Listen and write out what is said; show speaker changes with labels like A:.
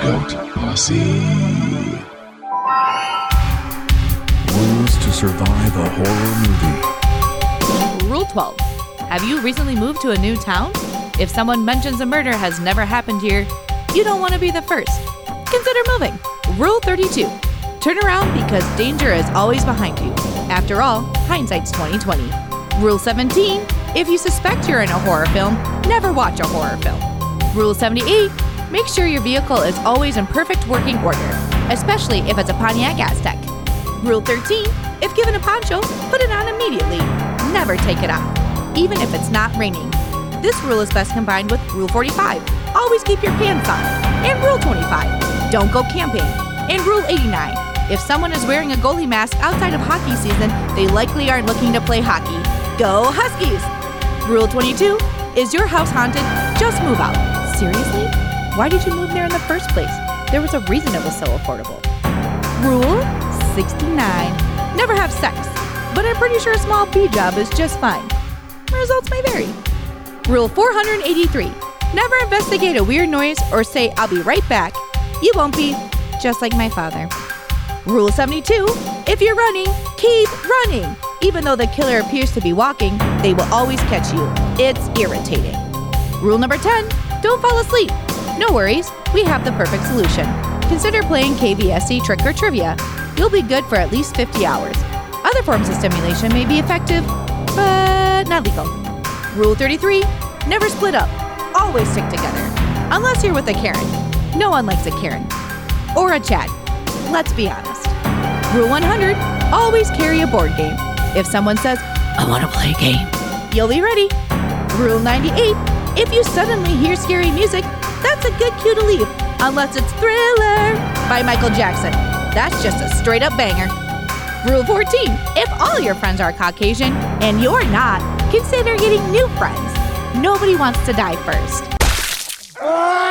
A: Cult Posse.
B: Rules to survive a horror movie.
C: Rule 12. Have you recently moved to a new town? If someone mentions a murder has never happened here, you don't want to be the first. Consider moving. Rule 32. Turn around because danger is always behind you. After all, hindsight's 20/20. Rule 17. If you suspect you're in a horror film, never watch a horror film. Rule 78. Make sure your vehicle is always in perfect working order, especially if it's a Pontiac Aztek. Rule 13. If given a poncho, put it on immediately. Never take it off, even if it's not raining. This rule is best combined with Rule 45. Always keep your pants on. And Rule 25. Don't go camping. And Rule 89. If someone is wearing a goalie mask outside of hockey season, they likely aren't looking to play hockey. Go Huskies! Rule 22. Is your house haunted? Just move out. Seriously? Why did you move there in the first place? There was a reason it was so affordable. Rule 69. Never have sex, but I'm pretty sure a small pee job is just fine. Results may vary. Rule 483. Never investigate a weird noise or say, "I'll be right back." You won't be, just like my father. Rule 72. If you're running, keep running. Even though the killer appears to be walking, they will always catch you. It's irritating. Rule number 10. Don't fall asleep. No worries, we have the perfect solution. Consider playing KVSC Trick or Trivia. You'll be good for at least 50 hours. Other forms of stimulation may be effective, but not legal. Rule 33. Never split up. Always stick together. Unless you're with a Karen. No one likes a Karen. Or a Chad. Let's be honest. Rule 100. Always carry a board game. If someone says, "I want to play a game," you'll be ready. Rule 98. If you suddenly hear scary music, that's a good cue to leave. Unless it's Thriller by Michael Jackson. That's just a straight up banger. Rule 14. If all your friends are Caucasian and you're not, consider getting new friends. Nobody wants to die first.